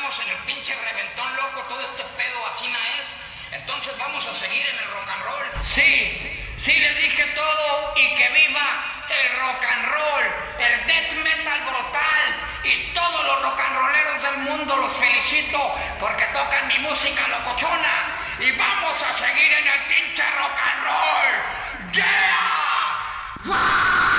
estamos en el pinche reventón loco, todo este pedo así no es. Entonces vamos a seguir en el rock and roll. Sí les dije todo y que viva el rock and roll, el death metal brutal y todos los rock and rolleros del mundo los felicito porque tocan mi música locochona y vamos a seguir en el pinche rock and roll. ¡Yeah!